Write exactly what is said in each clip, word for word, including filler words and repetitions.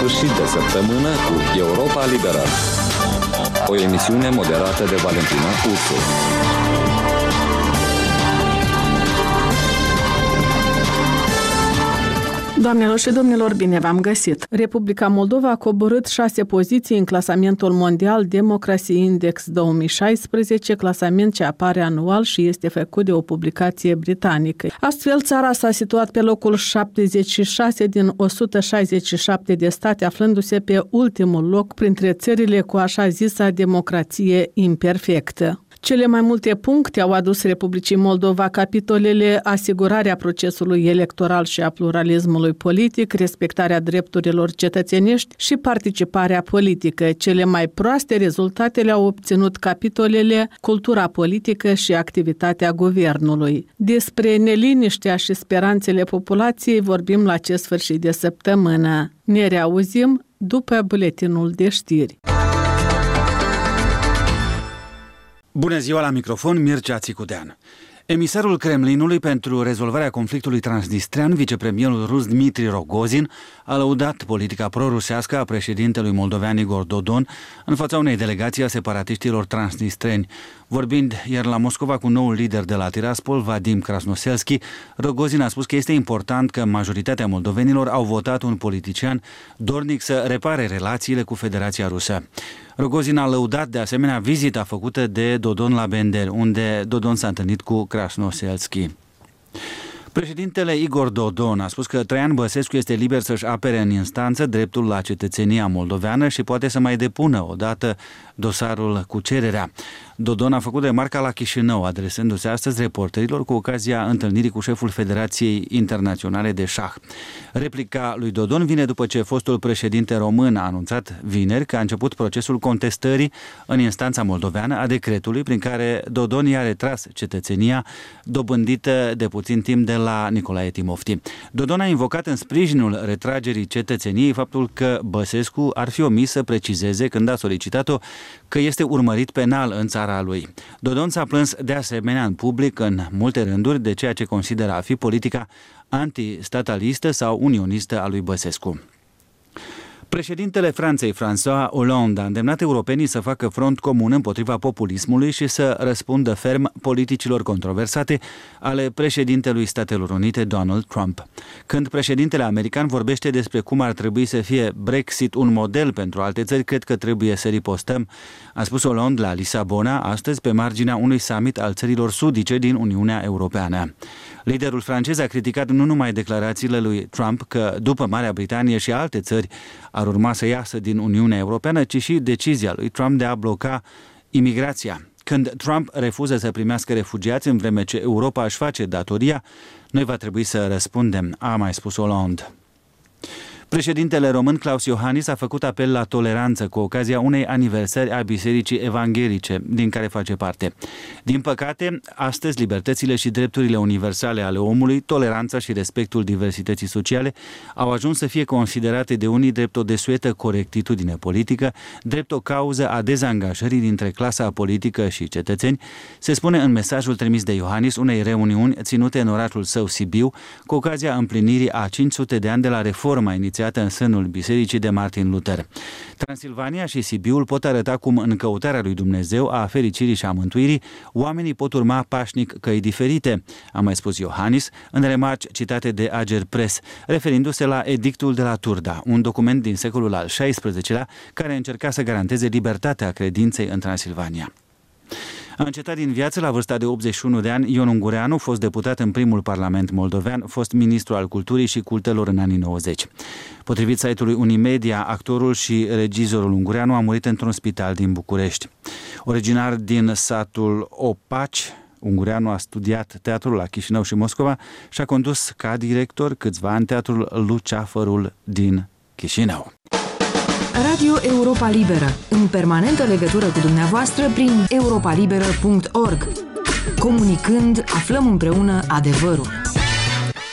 sfârșit de săptămână cu Europa Liberă. O emisiune moderată de Valentina Ursu. Doamnelor și domnilor, bine v-am găsit! Republica Moldova a coborât șase poziții în clasamentul mondial Democracy Index două mii șaisprezece, clasament ce apare anual și este făcut de o publicație britanică. Astfel, țara s-a situat pe locul șaptezeci și șase din o sută șaizeci și șapte de state, aflându-se pe ultimul loc printre țările cu așa zisa democrație imperfectă. Cele mai multe puncte au adus Republicii Moldova capitolele asigurarea procesului electoral și a pluralismului politic, respectarea drepturilor cetățenești și participarea politică. Cele mai proaste rezultate le-au obținut capitolele cultura politică și activitatea guvernului. Despre neliniștea și speranțele populației vorbim la acest sfârșit de săptămână. Ne reauzim după buletinul de știri. Bună ziua, la microfon Mircea Țicudean. Emisarul Kremlinului pentru rezolvarea conflictului transnistrean, vicepremierul rus Dmitri Rogozin, a lăudat politica pro-rusească a președintelui moldovean Igor Dodon în fața unei delegații a separatiștilor transnistreni. Vorbind ieri la Moscova cu noul lider de la Tiraspol, Vadim Krasnoselski, Rogozin a spus că este important că majoritatea moldovenilor au votat un politician dornic să repare relațiile cu Federația Rusă. Rogozin a lăudat de asemenea vizita făcută de Dodon la Bender, unde Dodon s-a întâlnit cu Krasnoselski. Președintele Igor Dodon a spus că Traian Băsescu este liber să-și apere în instanță dreptul la cetățenia moldoveană și poate să mai depună odată dosarul cu cererea. Dodon a făcut remarca la Chișinău, adresându-se astăzi reporterilor cu ocazia întâlnirii cu șeful Federației Internaționale de Șah. Replica lui Dodon vine după ce fostul președinte român a anunțat vineri că a început procesul contestării în instanța moldoveană a decretului prin care Dodon i-a retras cetățenia dobândită de puțin timp de la Nicolae Timofti. Dodon a invocat în sprijinul retragerii cetățeniei faptul că Băsescu ar fi omis să precizeze când a solicitat-o că este urmărit penal în țara lui. Dodon s-a plâns de asemenea în public în multe rânduri de ceea ce consideră a fi politica antistatalistă sau unionistă a lui Băsescu. Președintele Franței, François Hollande, a îndemnat europenii să facă front comun împotriva populismului și să răspundă ferm politicilor controversate ale președintelui Statelor Unite, Donald Trump. Când președintele american vorbește despre cum ar trebui să fie Brexit un model pentru alte țări, cred că trebuie să ripostăm, a spus Hollande la Lisabona, astăzi pe marginea unui summit al țărilor sudice din Uniunea Europeană. Liderul francez a criticat nu numai declarațiile lui Trump că după Marea Britanie și alte țări ar urma să iasă din Uniunea Europeană, ci și decizia lui Trump de a bloca imigrația. Când Trump refuză să primească refugiați în vreme ce Europa își face datoria, noi va trebui să răspundem, a mai spus Hollande. Președintele român Claus Iohannis a făcut apel la toleranță cu ocazia unei aniversări a Bisericii Evanghelice, din care face parte. Din păcate, astăzi libertățile și drepturile universale ale omului, toleranța și respectul diversității sociale au ajuns să fie considerate de unii drept o desuetă corectitudine politică, drept o cauză a dezangajării dintre clasa politică și cetățeni, se spune în mesajul trimis de Iohannis unei reuniuni ținute în orașul său Sibiu, cu ocazia împlinirii a cinci sute de ani de la reforma inițiată în sânul Bisericii de Martin Luther. Transilvania și Sibiul pot arăta cum în căutarea lui Dumnezeu a fericirii și a mântuirii, oamenii pot urma pașnic căi diferite, a mai spus Iohannis în remarci citate de Ager Press, referindu-se la Edictul de la Turda, un document din secolul al șaisprezecelea care încerca să garanteze libertatea credinței în Transilvania. A încetat din viață la vârsta de optzeci și unu de ani Ion Ungureanu, fost deputat în primul parlament moldovean, fost ministru al culturii și cultelor în anii nouăzeci. Potrivit site-ului Unimedia, actorul și regizorul Ungureanu a murit într-un spital din București. Originar din satul Opaci, Ungureanu a studiat teatrul la Chișinău și Moscova și a condus ca director câțiva ani teatrul Luceafărul din Chișinău. Radio Europa Liberă, în permanentă legătură cu dumneavoastră prin europa liberă punct org. Comunicând, aflăm împreună adevărul.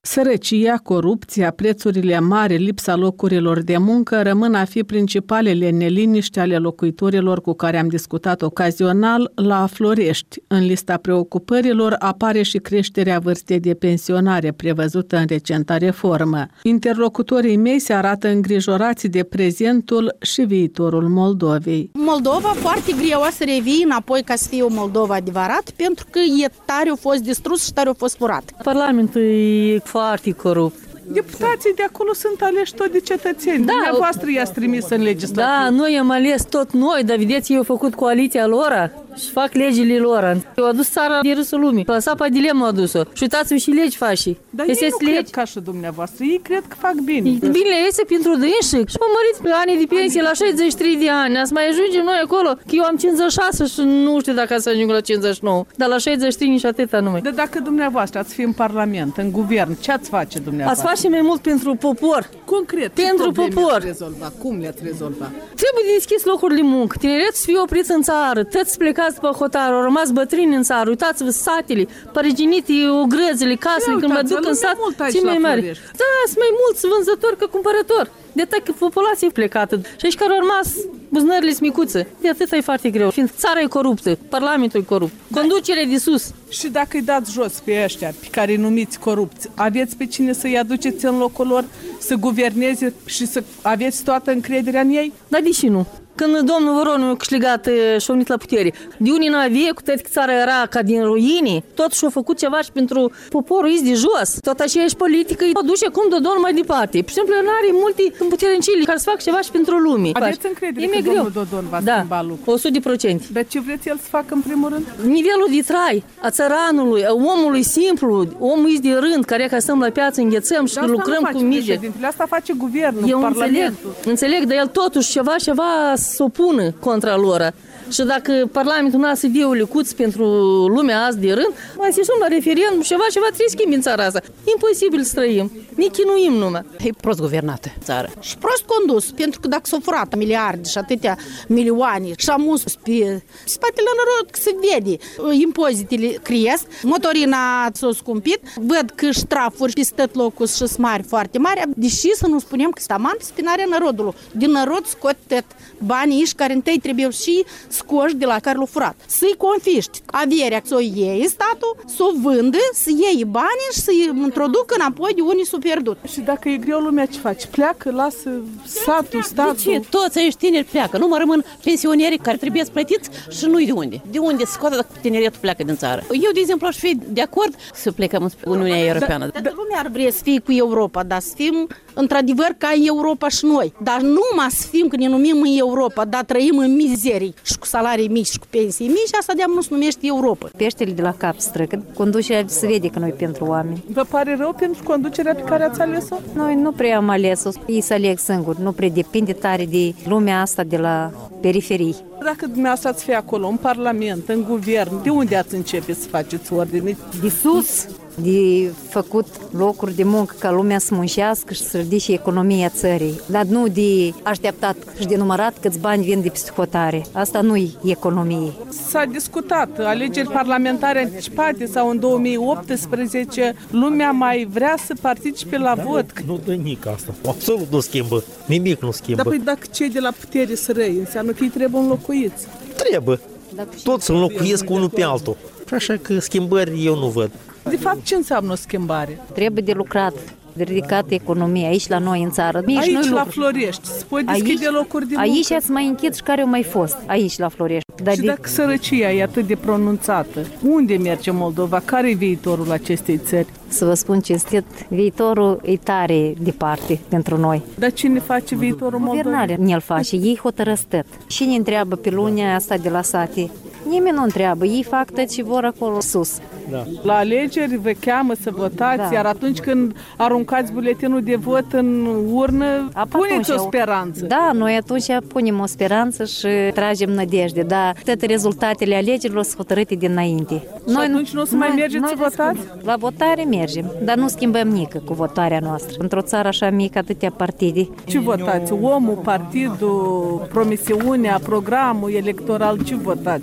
Sărăcia, corupția, prețurile mari, lipsa locurilor de muncă rămân a fi principalele neliniști ale locuitorilor cu care am discutat ocazional la Florești. În lista preocupărilor apare și creșterea vârstei de pensionare prevăzută în recenta reformă. Interlocutorii mei se arată îngrijorați de prezentul și viitorul Moldovei. Moldova foarte greu să revii înapoi ca să fie o Moldova adevărat, pentru că e tare a fost distrus și tare a fost furat. Parlamentul e foarte corupt. Deputații de acolo sunt aleși tot de cetățeni. Da, dumneavoastră i-ați trimis în legislație. Da, noi am ales tot noi, dar vedeți, ei au făcut coaliția lor și fac legile lor. Eu adus țara de râsul lumii. Lăsa pe dilemă adus-o. Și uitați-vă și legi faci și. Dar ei nu legi... cred ca și dumneavoastră. Ei cred că fac bine. Bine este pentru dânsi. Și mă măriți pe anii de pensie la șaizeci și trei de ani. Ați mai ajungem noi acolo. Că eu am cincizeci și șase și nu știu dacă să ajung la cincizeci și nouă. Dar la șaizeci și trei nici atâta numai. Dar dacă dumneavoastră ați fi în Parlament, în guvern, ce ați face dumneavoastră? Ați face mai mult pentru popor. Concret, pentru popor. Rezolva? Cum le-ați rezolva? Trebuie de deschis locuri de muncă. Tineretul să fie oprit în țară. Toți plecați pe hotar, au rămas bătrâni în țară. Uitați-vă satele, păriginite, ogrăzile, casele, când mă duc în sat, ții mai mari. Da, sunt mai mulți vânzători ca cumpărători. De atât că populația e plecată. Și aici care au rămas buzunările smicuțe. De atât e foarte greu. Fiind țara e coruptă, Parlamentul e corupt, conducerea de sus. Și dacă îi dați jos pe ăștia pe care îi numiți corupți, aveți pe cine să-i aduceți în locul lor, să guverneze și să aveți toată încrederea în ei? Dar de ce nu? Când domnul Voronu a câștigat și a venit la putere, de unii n-a avea, cu toate că țara era ca din ruini, totuși a făcut ceva și pentru poporul is de jos. Tot aceeași politică îi duce cum de Dodon mai departe. Pur și simplu, nu are multe împuternicili care să facă ceva și pentru lume. Aveți încredere că greu. domnul Dodon va da, schimba lucruri? o sută la sută. Dar ce vreți el să facă în primul rând? Nivelul de trai a țăranului, a omului simplu, omul is de rând, care ca stăm la piață, înghețăm și lucrăm cu mige. Asta face guvernul, Eu Parlamentul. Înțeleg, înțeleg, dar el totuși ceva, ceva să opună contra lor. Și dacă Parlamentul n-a să dea o lecuț pentru lumea azi de rând, mai se la referendum, ceva, ceva trebuie schimbi în țara asta. Imposibil să trăim. Ne chinuim numai. E prost guvernată țara. Și prost condus, pentru că dacă s-au furat miliarde și atâtea milioane și amus pe spatele noroc se vede. Impozitele cresc, motorina s-a scumpit, văd că ștrafuri și tot locul și mari foarte mari, deși să nu spunem că staman spinarea narodului. Din narod scot tot banii iși care întâi trebuie și scoși de la care l-au furat. Să-i confiști averea, să o iei statul, să o vândă, să iei banii și să-i introducă înapoi de unii s-au pierdut. Și dacă e greu lumea ce face? Pleacă, lasă satul, statul? De ce? Toți acești tineri pleacă. Nu mă rămân pensionierii care trebuie să plătiți și nu-i de unde. De unde se scoate dacă tineretul pleacă din țară? Eu, de exemplu, aș fi de acord să plecăm în Uniunea Europeană. Da, da, lumea ar vrea să fie cu Europa, dar să fim într-adevăr ca în Europa și noi. Dar numai să fim că ne numim în Europa, dar trăim în mizerii și cu salarii mici și cu pensii mici, asta de-am nu se numește Europa. Peștele de la cap străcă, conducerea se vede că nu-i pentru oameni. Vă pare rău pentru conducerea pe care ați ales-o? Noi nu prea am ales-o, ei să aleg singur, nu prea depinde tare de lumea asta de la periferii. Dacă dumneavoastră ați fi acolo, în Parlament, în guvern, de unde ați începe să faceți ordine? De sus, de făcut locuri de muncă ca lumea să muncească și să ridice economia țării. Dar nu de așteptat și de numărat câți bani vin de psihotare. Asta nu-i economie. S-a discutat alegeri parlamentare anticipate sau în două mii optsprezece. Lumea mai vrea să participe la vot. Nu dă nimic asta. Absolut nu schimbă. Nimic nu schimbă. Dar păi dacă cei de la putere sunt răi, înseamnă că ei trebuie înlocuiți. Trebuie. Toți înlocuiesc unul pe altul. Așa că schimbări eu nu văd. De fapt, ce înseamnă o schimbare? Trebuie de lucrat, de ridicat economia aici la noi în țară. Aici, aici noi la lucru. Florești, se pot deschide aici, locuri de muncă. Aici ați mai închid și care au mai fost, aici la Florești. Dar și de... dacă sărăcia e atât de pronunțată, unde merge Moldova? Care e viitorul acestei țări? Să vă spun cinstit, viitorul e tare departe pentru noi. Dar cine face viitorul Moldovei? Guvernarea ne-l face, ei hotărăsc tot. Cine întreabă pe lunea asta de la sate? Nimeni nu întreabă, ei fac tot ce vor acolo sus. Da. La alegeri vă cheamă să votați, da. Iar atunci când aruncați buletinul de vot în urnă, Apa puneți atunci, o speranță. Da, noi atunci punem o speranță și tragem nădejde, dar toate rezultatele alegerilor sunt hotărâte dinainte. Și noi atunci nu o să mai mergeți să votați? La votare mergem, dar nu schimbăm nică cu votarea noastră. Într-o țară așa mică, atâtea partide. Ce votați? Omul, partidul, promisiunea, programul electoral, ce votați?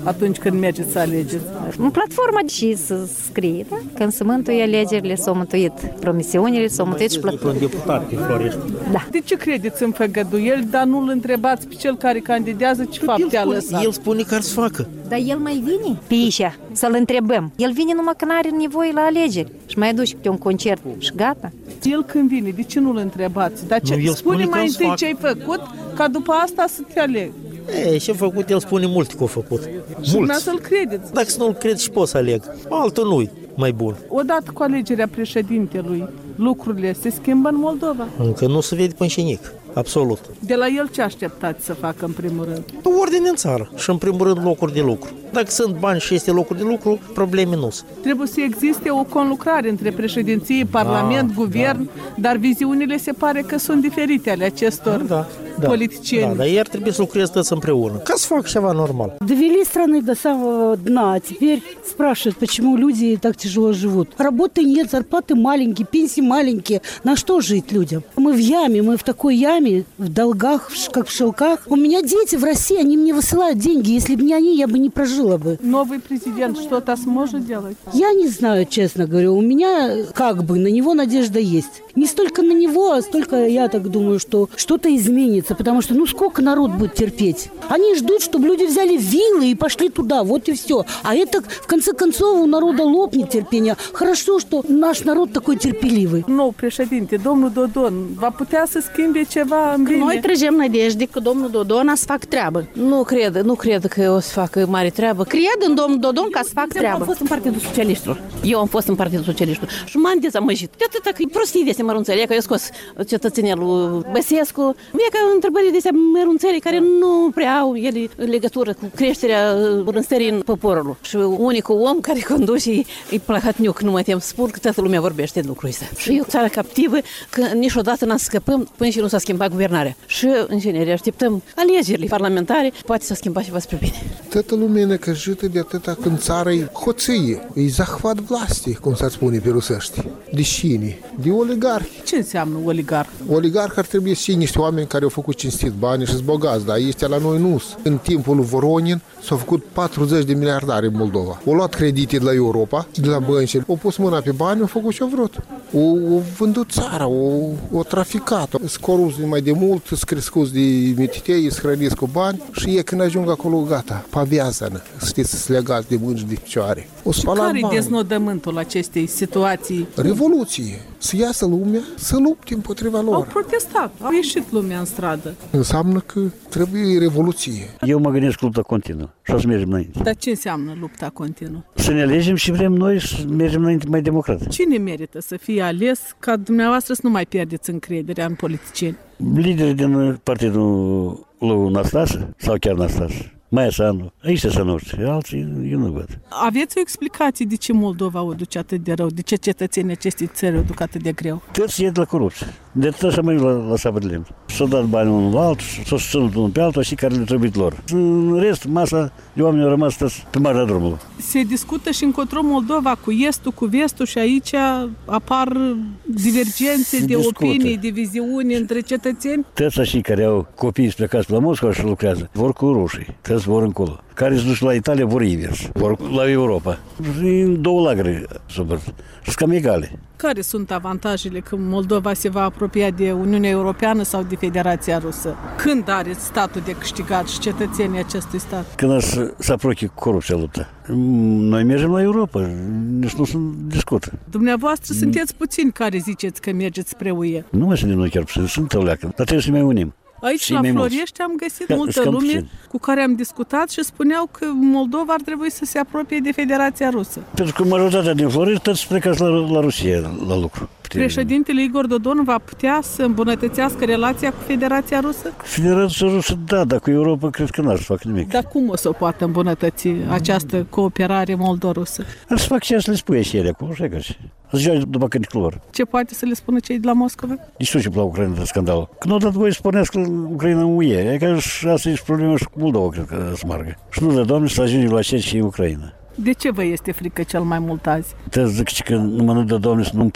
atunci când mergeți să alegeți? În platforma și să scrie, da? Când se mântuie alegerile, s-au mântuit promisiunile, s-au mântuit și platforma. Un deputat din Florești. Da. De ce credeți în făgăduieli, dar nu-l întrebați pe cel care candidează ce fapte a lăsat? El spune că ar să facă. Dar el mai vine pe aici să-l întrebăm. El vine numai când are nevoie la alegeri și mai aduce pe un concert și gata. El când vine, de ce nu-l întrebați? Dar ce, Nu, el spune spune mai că întâi fac. ce ai făcut, ca după asta să te aleg. E, ce-a făcut, el spune mult că a făcut. Și Mult. nu să-l credeți. Dacă să nu-l cred și pot să aleg. Altul nu-i mai bun. Odată cu alegerea președintelui, lucrurile se schimbă în Moldova. Încă nu se vede până și nic. Absolut. De la el ce așteptați să facă în primul rând? Ordine în țară și în primul rând locuri de lucru. Dacă sunt bani și este locuri de lucru, probleme nu sunt. Trebuie să existe o conlucrare între președinție, parlament, Da, guvern, da. dar viziunile se pare că sunt diferite ale acestor Da, da. politicieni. Да, да, iar trebuie să lucreze toți împreună, ca să facă ceva normal. Довели страны до самого дна, а теперь спрашивают, почему люди так тяжело живут. Работы нет, зарплаты маленькие, пенсии маленькие. На что жить людям? Мы в яме, мы в такой яме, в долгах, в ш- как в шелках. У меня дети в России, они мне высылают деньги. Если бы не они, я бы не прожила бы. Новый президент что-то сможет делать? Я не знаю, честно говоря. У меня как бы на него надежда есть. Не столько на него, а столько, я так думаю, что что-то изменится. Потому что, ну, сколько народ будет терпеть? Они ждут, чтобы люди взяли вилы и пошли туда. Вот и все. А это, в конце концов, у народа лопнет терпение. Хорошо, что nаш народ такой терпеливый. Nou președinte, domnul Dodon, va putea să schimbe ceva în bine? Noi trăgem nădejde că domnul Dodon a să fac treabă. Nu cred, nu cred că o să facă mare treabă. Cred în domnul Dodon ca să fac Eu am treabă. fost în Partidul Socialiștilor. Eu am fost în Partidul Socialiștilor și m-am dezamăgit. De atâta că e prostii de astea mărunțele, că eu scos cetățenelul Băsescu. E ca întrebări de astea mărunțele care nu prea au ele legătură cu creșterea bunăstării în poporul. Și unicul om care conduce e Plahotniuc, nu mă tem să spun că toată lumea vorbește de lucrul ăsta. Și e o țară captivă, că niciodată n-am scăpăm până și nu s-a schimbat guvernarea. Și, în genere, așteptăm alegerile parlamentare, poate s-a schimbat ceva spre bine. Toată lumea e necăjită de atâta când țara e hoție, e zahvat vlasti, cum s-ar spune pe rusești. De cine? De oligarhi. Ce înseamnă oligarh? Oligarhi ar trebui să fie niște oameni care au făcut cinstit bani și-s bogați, dar este la noi nu. În timpul lui Voronin s-au făcut patruzeci de miliardari în Moldova. Au luat credite de la Europa, de la bănci, au pus mâna pe bani, au făcut ce-au vrut. Au, au vândut țara, au, au traficat. Sunt corupți mai de mult, sunt crescuți de mititei, sunt hrăniți cu bani și e când ajung acolo, gata, pavează-nă, știți, să legați de mâini și de picioare. O Și care e deznodământul acestei situații? Revoluție. Să iasă lumea, să lupte împotriva lor. Au protestat, au ieșit lumea în stradă. Înseamnă că trebuie revoluție. Eu mă gândesc lupta continuă și o să mergem înainte. Dar ce înseamnă lupta continuă? Să ne alegem și vrem noi să mergem înainte mai democrat. Cine merită să fie ales ca dumneavoastră să nu mai pierdeți încrederea în politicieni? Liderii din partidul lui Năstase sau chiar Năstase. Maia Sandu, aici să noștri, alții eu nu văd. Aveți o explicație de ce Moldova o duce atât de rău? De ce cetățenii acestei țări o duc atât de greu? Toți ied la corupție. De tot așa mai la, la sabă de lemn. S-au dat bani unul la altul, s-au susținut unul pe altul și care le trebuie lor. În rest, masa de oameni au rămas toți pe marginea drumului. Se discută și încotro Moldova cu estul, cu vestul și aici apar divergențe Se de discută. opinii, diviziuni între cetățeni. Toți așa care au copii plecați la Moscova și lucrează, vor cu rușii, toți vor încolo. Care se duc la Italia, vor invers, vor la Europa. În două lagăre, super, și cam egale. Care sunt avantajele că Moldova se va apropia de Uniunea Europeană sau de Federația Rusă? Când are statul de câștigat și cetățenii acestui stat? Când să se apropie cu corupția luptă. Noi mergem la Europa, nici nu se discută. Dumneavoastră sunteți puțini care ziceți că mergeți spre U E. Nu mai suntem noi chiar puțin, sunt o leacă, dar trebuie să ne mai unim. Aici, Și la mai mulți. Floriești, am găsit Ca- multă cam lume puțin. cu care am discutat și spuneau că Moldova ar trebui să se apropie de Federația Rusă. Pentru că majoritatea din Floriești toți plecați la, la Rusia la lucru. Președintele Igor Dodon va putea să îmbunătățească relația cu Federația Rusă? Federația Rusă, da, dar cu Europa cred că n-ar să facă nimic. Dar cum o să o poată îmbunătăți această cooperare moldo-rusă? Ar să fac ce să le spune și ele acolo, așa că și. Ziua după când clor. Ce poate să le spună cei de la Moscova? Nici nu ce la Ucraina de scandal. Când au dat voie să pornească Ucraina în U E, e ca și asta e problema și cu Moldova, cred că să meargă. Și nu de Doamne să ajungem la ce și Ucraina. De ce vă este frică cel mai mult azi? Te zic că numai nu de Doamne să nu-mi puște.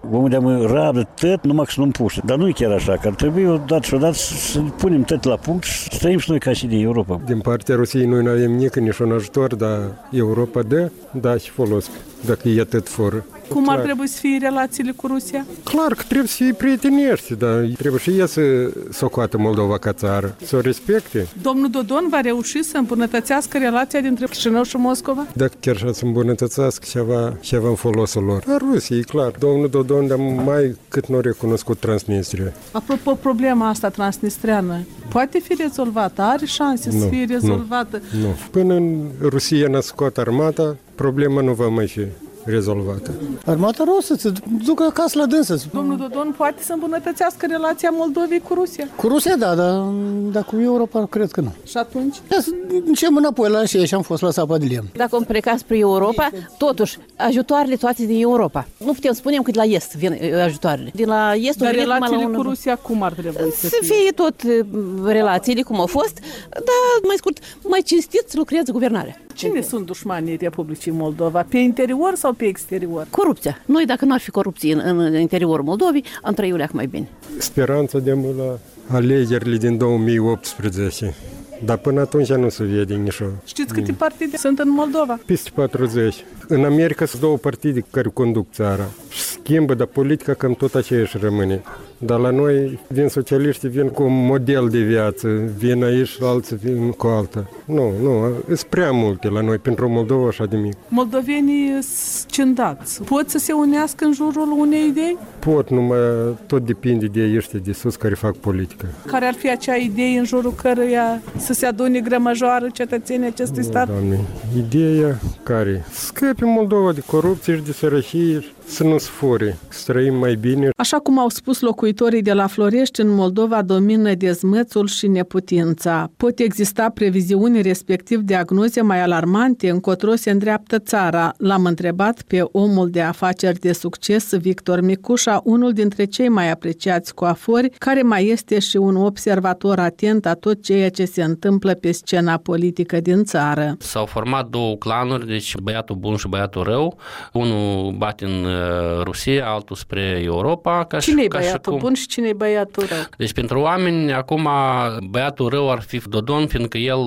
Omul de-amă rabdă tot, numai că să nu împuște. Dar nu e chiar așa, că ar trebui odată și odată să punem tot la punct și să trăim și noi ca și din Europa. Din partea Rusiei noi nu avem nici niciun ajutor, dar Europa dă, da și folos, dacă e atât fără. Cum ar trebui să fie relațiile cu Rusia? Clar că trebuie să fie prietenești, dar trebuie și ea să socoată Moldova ca țară, să o respecte. Domnul Dodon va reuși să îmbunătățească relația dintre Chișinău și Moscova? Dacă chiar așa să îmbunătățească ceva, ceva în folosul lor. La Rusia, e clar. Domnul Dodon, dar mai cât nu a recunoscut Transnistria. Apropo, problema asta transnistreană poate fi rezolvată? Are șanse nu, să fie rezolvată? Nu, nu. Până în Rusia n-a scot armata, problema nu va mai fi rezolvată. Armata rusă să ducă acasă la dânsă. Domnul Dodon poate să îmbunătățească relația Moldovei cu Rusia? Cu Rusia, da, dar, dar cu Europa cred că nu. Și atunci? Încem înapoi la și și am fost la sapa de lemn. Dacă am plecat spre Europa, totuși, ajutoarele toate din Europa. Nu putem spune că de la est vin ajutoarele. Din la estul dar relațiile la cu Rusia cum ar trebui să, să fie? fie tot relațiile cum au fost, dar mai scurt, mai cinstit să lucreze guvernarea. Cine sunt dușmanii Republicii Moldova? Pe interior sau pe exterior? Corupția. Noi, dacă nu ar fi corupție în, în interiorul Moldovei, am trăit leac mai bine. Speranța de la alegerile din două mii optsprezece. Dar până atunci nu se vede nicio. Știți câte partide sunt în Moldova? Peste patruzeci. În America sunt două partide care conduc țara. Schimbă, dar politica cam tot aceeași rămâne. Dar la noi vin socialiștii, vin cu un model de viață, vin aici și alții vin cu alta. Nu, nu, sunt prea multe la noi pentru Moldova așa de mic. Moldovenii sunt scindați. Pot să se unească în jurul unei idei? Pot, numai tot depinde de ei ăștia de sus care fac politică. Care ar fi acea idee în jurul căruia să se adune grămăjoară cetățenii acestui nu, stat? Doamne, ideea care? Scăpi Moldova de corupție și de sărăcie, să nu sfore, să trăim mai bine. Așa cum au spus locuitorii de la Florești, în Moldova domină dezmățul și neputința. Pot exista previziuni, respectiv diagnoze mai alarmante încotro se îndreaptă țara. L-am întrebat pe omul de afaceri de succes, Victor Micușa, unul dintre cei mai apreciați coafori, care mai este și un observator atent a tot ceea ce se întâmplă pe scena politică din țară. S-au format două clanuri, deci băiatul bun și băiatul rău. Unul bate în Rusia, altul spre Europa. Cine-i băiatul cum... bun și cine-i băiatul rău? Deci pentru oameni, acum băiatul rău ar fi Dodon, fiindcă el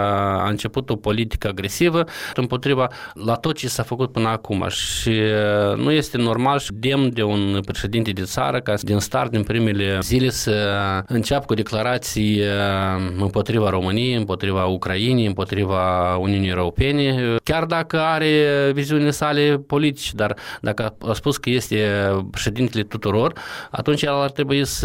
a început o politică agresivă împotriva la tot ce s-a făcut până acum și nu este normal și demn de un președinte de țară ca din start, din primele zile, să înceapă cu declarații împotriva României, împotriva Ucrainei, împotriva Uniunii Europene, chiar dacă are viziunile sale politice, dar dacă a spus că este președintele tuturor, atunci el ar trebui să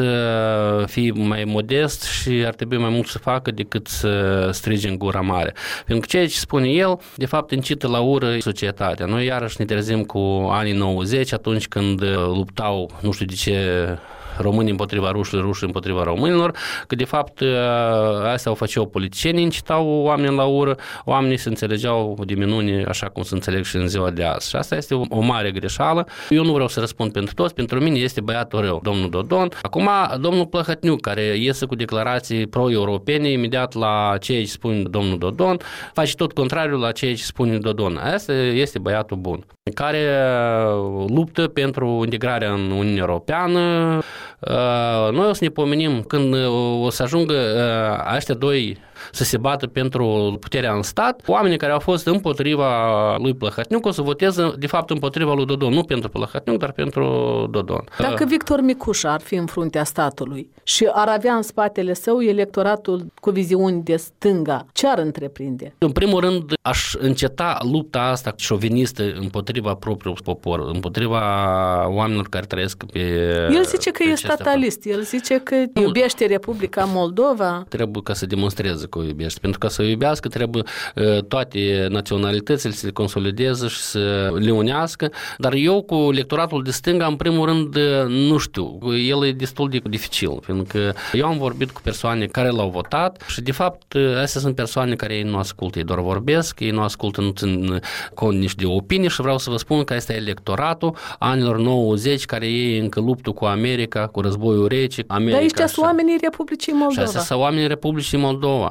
fie mai modest și ar trebui mai mult să facă decât să strige în gura mare. Pentru că ceea ce spune el, de fapt, incită la ură societatea. Noi iarăși ne trezim cu anii nouăzeci, atunci când luptau, nu știu de ce, românii împotriva rușilor, rușii împotriva românilor, că de fapt astea o făceau politicienii, incitau oamenii la ură, oamenii se înțelegeau de minune așa cum se înțeleg și în ziua de azi. Și asta este o, o mare greșeală. Eu nu vreau să răspund pentru toți, pentru mine este băiatul rău, domnul Dodon. Acum, domnul Plăhătniuc, care iese cu declarații pro-europene, imediat la ceea ce spune domnul Dodon, face tot contrariul la ceea ce spune Dodon. Asta este băiatul bun, care luptă pentru integrarea în Uniunea Europeană. Noi o să ne pomenim când o să ajungă aceștia doi să se bată pentru puterea în stat, oamenii care au fost împotriva lui Plăhătniuc o să voteze de fapt împotriva lui Dodon, nu pentru Plăhătniuc, dar pentru Dodon. Dacă Victor Micușa ar fi în fruntea statului și ar avea în spatele său electoratul cu viziuni de stânga, ce ar întreprinde? În primul rând, aș înceta lupta asta șovinistă împotriva propriului popor, împotriva oamenilor care trăiesc pe... El zice că e statalist, el zice că iubește Republica Moldova. Trebuie ca să demonstreze că o iubește. Pentru ca să o iubească trebuie toate naționalitățile să le consolideze și să le unească. Dar eu cu electoratul de stânga, în primul rând, nu știu. El e destul de dificil. Pentru că eu am vorbit cu persoane care l-au votat și, de fapt, astea sunt persoane care ei nu ascultă, ei doar vorbesc, ei nu ascultă, nu țin cont nici de opinii și vreau să vă spun că este electoratul anilor nouăzeci, care ei încă luptă cu America, cu războiul rece. America, dar ăștia sunt oamenii Republicii Moldova. Și astea sunt oamenii Republicii Moldova.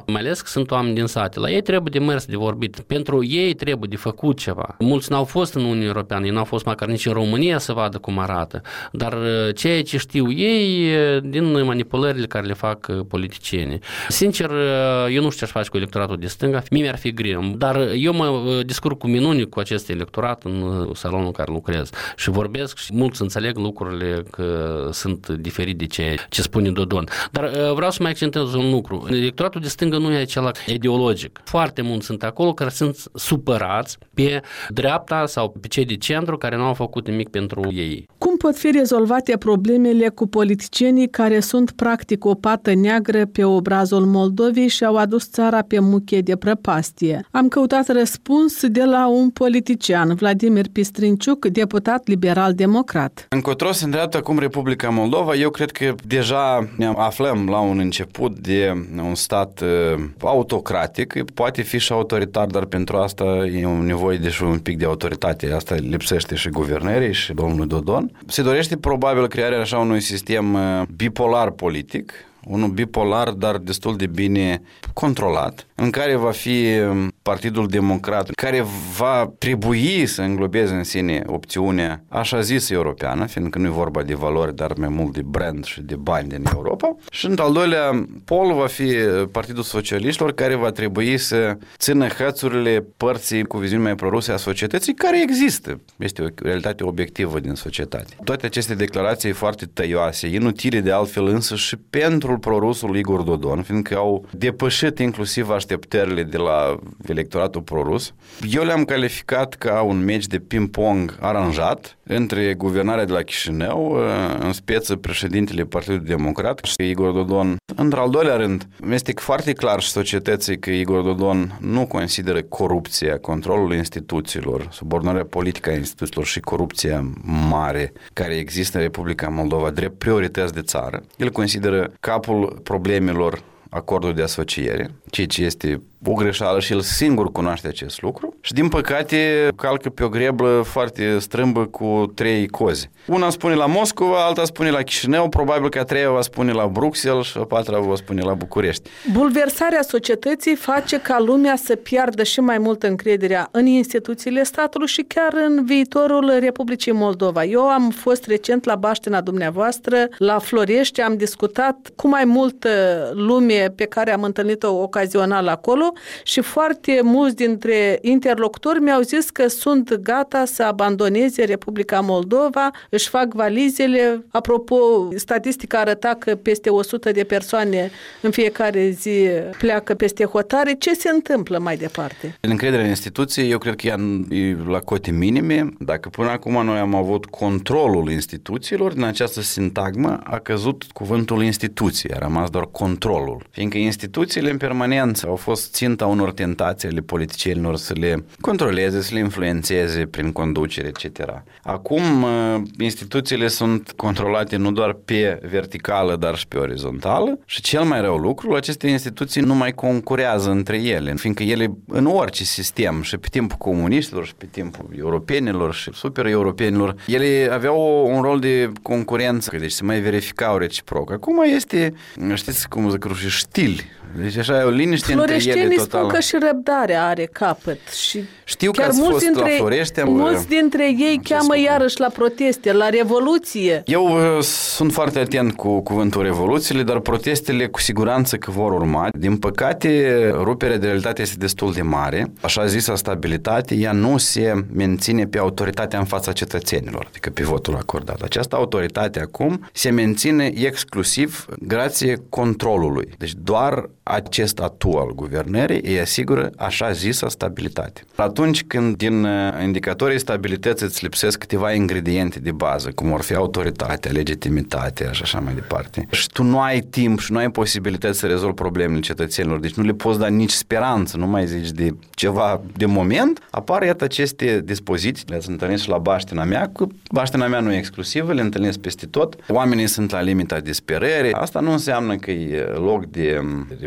mai ales că sunt oameni din sate. La ei trebuie de mers, de vorbit. Pentru ei trebuie de făcut ceva. Mulți n-au fost în Uniunea Europeană, ei n-au fost măcar nici în România să vadă cum arată. Dar ceea ce știu ei din manipulările care le fac politicienii. Sincer, eu nu știu ce aș face cu electoratul de stânga, mie mi-ar fi greu. Dar eu mă descurc cu minuni cu acest electorat în salonul în care lucrez și vorbesc și mulți înțeleg lucrurile că sunt diferite de ce, ce spune Dodon. Dar vreau să mai accentez un lucru. Electoratul de stângă nu e acela ideologic. Foarte mulți sunt acolo care sunt supărați pe dreapta sau pe cei de centru care nu au făcut nimic pentru ei. Cum pot fi rezolvate problemele cu politicienii care sunt practic o pată neagră pe obrazul Moldovei și au adus țara pe muche de prăpastie? Am căutat răspuns de la un politician, Vladimir Pistrinciuc, deputat liberal-democrat. Încotro se îndreaptă acum Republica Moldova. Eu cred că deja ne aflăm la un început de un stat uh, autocratic, poate fi și autoritar, dar pentru asta e nevoie de și un pic de autoritate. Asta lipsește și guvernării și domnului Dodon. Se dorește probabil crearea așa unui sistem uh, bipolar politic, unul bipolar, dar destul de bine controlat, în care va fi Partidul Democrat, care va trebui să înglobeze în sine opțiunea așa zisă europeană, fiindcă nu e vorba de valori, dar mai mult de brand și de bani din Europa. Și în al doilea pol va fi Partidul Socialiștilor, care va trebui să țină hățurile părții cu viziuni mai proruse a societății, care există. Este o realitate obiectivă din societate. Toate aceste declarații foarte tăioase, inutile de altfel însă și pentru prorusul Igor Dodon, fiindcă au depășit inclusiv așteptările de la electoratul prorus. Eu le-am calificat ca un meci de ping-pong aranjat între guvernarea de la Chișinău, în speță președintele Partidului Democrat și Igor Dodon. Într-al doilea rând, este foarte clar și societății că Igor Dodon nu consideră corupția, controlul instituțiilor, subordonarea politică a instituțiilor și corupția mare care există în Republica Moldova drept priorități de țară. El consideră capul problemelor acordul de asociere, ceea ce este o greșeală și el singur cunoaște acest lucru și din păcate calcă pe o greblă foarte strâmbă cu trei cozi. Una spune la Moscova, alta spune la Chișinău, probabil că a treia va spune la Bruxelles și a patra va spune la București. Bulversarea societății face ca lumea să piardă și mai mult încrederea în instituțiile statului și chiar în viitorul Republicii Moldova. Eu am fost recent la baștina dumneavoastră, la Florești, am discutat cu mai multă lume pe care am întâlnit-o ocazional acolo și foarte mulți dintre interlocutori mi-au zis că sunt gata să abandoneze Republica Moldova, își fac valizele. Apropo, statistica arăta că peste o sută de persoane în fiecare zi pleacă peste hotare. Ce se întâmplă mai departe? Încrederea în instituții, eu cred că e la cote minime. Dacă până acum noi am avut controlul instituțiilor, din această sintagmă a căzut cuvântul instituție, a rămas doar controlul. Fiindcă instituțiile în permanență au fost ținta unor tentații ale politicienilor să le controleze, să le influențeze prin conducere, et cetera. Acum, instituțiile sunt controlate nu doar pe verticală, dar și pe orizontală și cel mai rău lucru, aceste instituții nu mai concurează între ele, fiindcă ele în orice sistem, și pe timpul comuniștilor, și pe timpul europenilor, și super-europenilor, ele aveau un rol de concurență, deci se mai verificau reciproc. Acum este, știți cum zic, și stil. Deci așa e o liniște între ele totală. Floreștenii spun că și răbdarea are capăt. Și știu că ați fost dintre, la Florești. Am, mulți dintre ei cheamă spune. iarăși la proteste, la revoluție. Eu uh, sunt foarte atent cu cuvântul revoluțiile, dar protestele cu siguranță că vor urma. Din păcate, ruperea de realitate este destul de mare. Așa zisă stabilitate, ea nu se menține pe autoritatea în fața cetățenilor, adică pe votul acordat. Această autoritate acum se menține exclusiv grație controlului. Deci doar acest atu al guvernării îi asigură așa zisă stabilitate. Atunci când din indicatorii stabilității îți lipsesc câteva ingrediente de bază, cum ar fi autoritatea, legitimitatea și așa mai departe, și tu nu ai timp și nu ai posibilități să rezolvi problemele cetățenilor, deci nu le poți da nici speranță, nu mai zici de ceva de moment, apar iată aceste dispoziții, le-ați întâlnit și la baștina mea, cu baștina mea nu e exclusivă, le întâlnesc peste tot, oamenii sunt la limita disperării, asta nu înseamnă că e loc de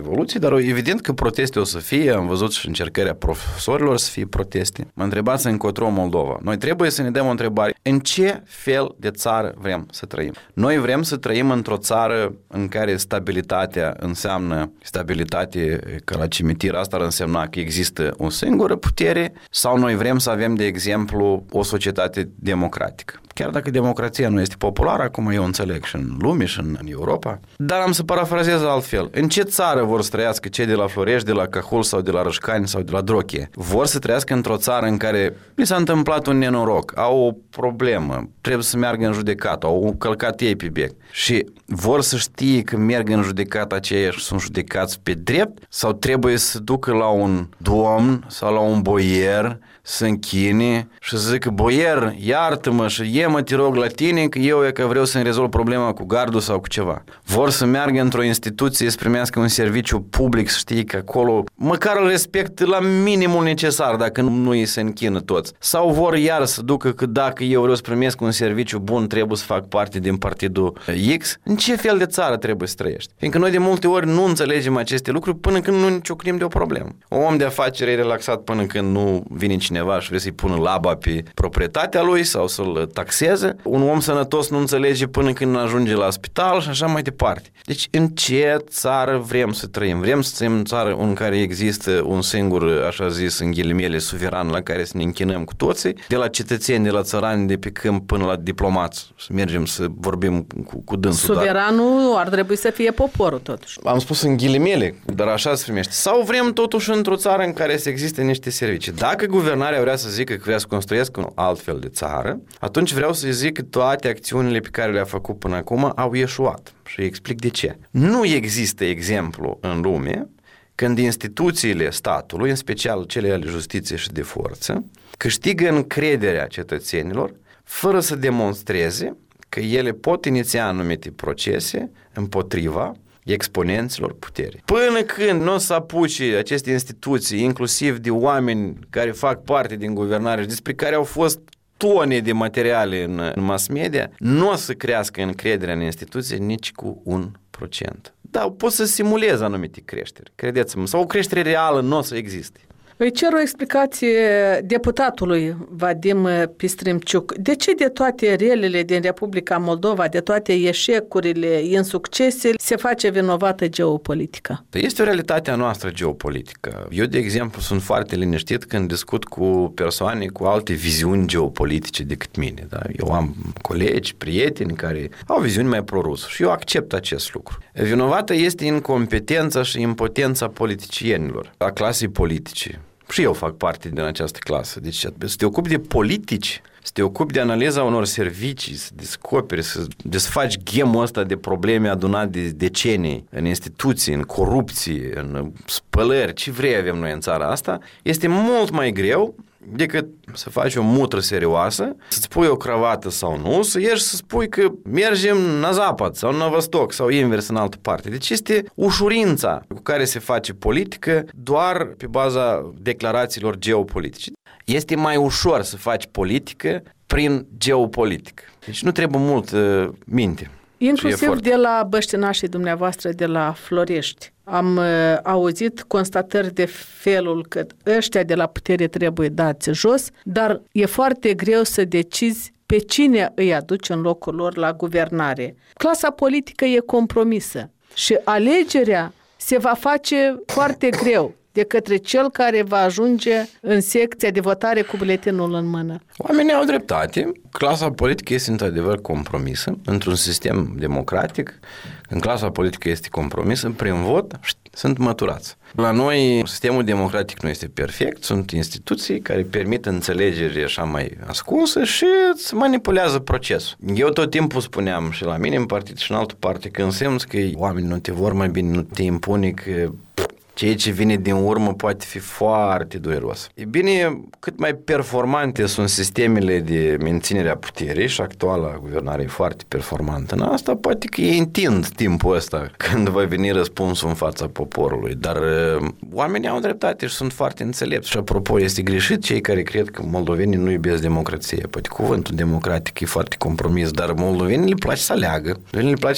revoluții, dar evident că proteste o să fie, am văzut și încercarea profesorilor să fie proteste. Mă întrebați încotro Moldova. Noi trebuie să ne dăm o întrebare. În ce fel de țară vrem să trăim? Noi vrem să trăim într-o țară în care stabilitatea înseamnă stabilitate, că la cimitir asta ar însemna că există o singură putere, sau noi vrem să avem, de exemplu, o societate democratică? Chiar dacă democrația nu este populară, acum eu înțeleg și în lume și în Europa, dar am să parafrazez altfel. În ce țară vor să trăiască cei de la Florești, de la Cahul sau de la Rășcani sau de la Drochie? Vor să trăiască într-o țară în care li s-a întâmplat un nenoroc, au o problemă, trebuie să meargă în judecată, au călcat ei pe bec și vor să știe că merg în judecată aceia și sunt judecați pe drept, sau trebuie să ducă la un domn sau la un boier să închine și să zică: boier, iartă-mă și ie-mă, te rog, la tine, că eu e că vreau să-mi rezolv problema cu gardul sau cu ceva. Vor să meargă într-o instituție să primească un serviciu public, să știe că acolo măcar îl respect la minimul necesar, dacă nu îi se închină toți. Sau vor iar să ducă că dacă eu vreau să primesc un serviciu bun, trebuie să fac parte din partidul X. În ce fel de țară trebuie să trăiești? Fiindcă noi de multe ori nu înțelegem aceste lucruri până când nu ne ciocnim de o problemă. Un om de afaceri e relaxat până când nu vine cineva și vrea să-i pună laba pe proprietatea lui sau să-l taxeze. Un om sănătos nu înțelege până când ajunge la spital și așa mai departe. Deci în ce țară vrem să trăim? Vrem să trăim în țară în care există un singur, așa zis, în ghilimele, suveran la care să ne închinăm cu toții, de la cetățeni, de la țărani, de pe câmp până la diplomați, să mergem să vorbim cu, cu dânsul. Suveranul ar trebui să fie poporul totuși. Am spus în ghilimele, dar așa se primește. Sau vrem totuși într-o țară în care să existe niște servicii. Dacă guvernarea vrea să zică că vrea să construiască un alt fel de țară, atunci vreau să zic că toate acțiunile pe care le-a făcut până acum au ieșuat. Și explic de ce. Nu există exemplu în lume când instituțiile statului, în special cele ale justiției și de forță, câștigă încrederea cetățenilor fără să demonstreze că ele pot iniția anumite procese împotriva exponenților puterii. Până când nu o să apuce aceste instituții, inclusiv de oameni care fac parte din guvernare și despre care au fost tone de materiale în, în mass media, nu o să crească încrederea în instituție nici cu un procent. Da, pot să simuleze anumite creșteri, credeți-mă, sau o creștere reală nu o să existe. Îi cer o explicație deputatului Vadim Pistrimciuc. De ce de toate relele din Republica Moldova, de toate eșecurile, insuccese, se face vinovată geopolitica? Este o realitate a noastră geopolitică. Eu, de exemplu, sunt foarte liniștit când discut cu persoane cu alte viziuni geopolitice decât mine. Da? Eu am colegi, prieteni care au viziuni mai pro-rusă și eu accept acest lucru. Vinovată este incompetența și impotența politicienilor, a clasei politice. Și eu fac parte din această clasă. Deci să te ocupi de politici, să te ocupi de analiza unor servicii, să descoperi, să desfaci ghemul ăsta de probleme adunate de decenii în instituții, în corupție, în spălări, ce vrei avem noi în țara asta, este mult mai greu decât să faci o mutră serioasă, să-ți pui o cravată sau nu, să ieși să spui că mergem na zapad sau na vostok sau invers în altă parte. Deci este ușurința cu care se face politică doar pe baza declarațiilor geopolitice. Este mai ușor să faci politică prin geopolitică. Deci nu trebuie mult uh, minte. Inclusiv de la băștinașii dumneavoastră de la Florești. Am uh, auzit constatări de felul că ăștia de la putere trebuie dați jos, dar e foarte greu să decizi pe cine îi aduci în locul lor la guvernare. Clasa politică e compromisă și alegerea se va face foarte greu de către cel care va ajunge în secția de votare cu buletinul în mână. Oamenii au dreptate. Clasa politică este într-adevăr compromisă într-un sistem democratic. Când clasa politică este compromisă, prin vot sunt măturați. La noi, sistemul democratic nu este perfect, sunt instituții care permit înțelegere așa mai ascunsă și îți manipulează procesul. Eu tot timpul spuneam și la mine în partid și în altă parte, când simți că oamenii nu te vor mai bine, nu te impune, că ceea ce vine din urmă poate fi foarte dureros. E bine, cât mai performante sunt sistemele de menținere a puterii și actuala guvernare e foarte performantă în asta, poate că ei întind timpul ăsta când va veni răspunsul în fața poporului, dar uh, oamenii au dreptate și sunt foarte înțelepți. Și apropo, este greșit cei care cred că moldovenii nu iubesc democrație. Poate cuvântul democratic e foarte compromis, dar moldovenii le place să aleagă, le place să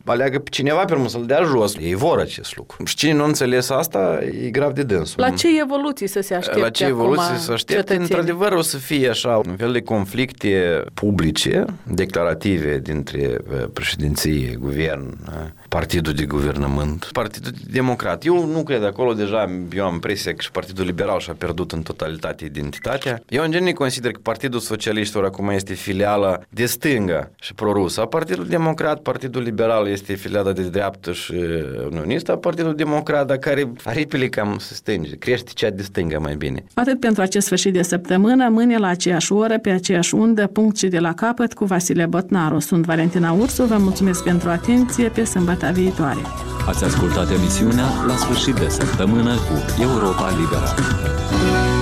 aleagă pe cineva pe urmă să-l dea jos. Ei vor acest lucru. Și cine nu înțeles asta, e grav de dânsul. La ce evoluții să se aștepte? La ce evoluții să aștepte? Într-adevăr o să fie așa un fel de conflicte publice, declarative dintre președinție, guvern, partidul de guvernământ, Partidul Democrat. Eu nu cred acolo, deja eu am impresia că și Partidul Liberal și-a pierdut în totalitate identitatea. Eu în genere consider că Partidul Socialiștilor acum este filiala de stânga și prorusă. Partidul Democrat, Partidul Liberal este filiala de dreaptă și unionistă, Partidul Democrat, dar care aripile cam se stânge, crește cea de stânga mai bine. Atât pentru acest sfârșit de săptămână, mâine la aceeași oră, pe aceeași undă, punct și de la capăt cu Vasile Botnaru. Sunt Valentina Ursu, vă mulțumesc pentru atenție, pe sâmbătă viitoare. Ați ascultat emisiunea La sfârșit de săptămână cu Europa Liberă.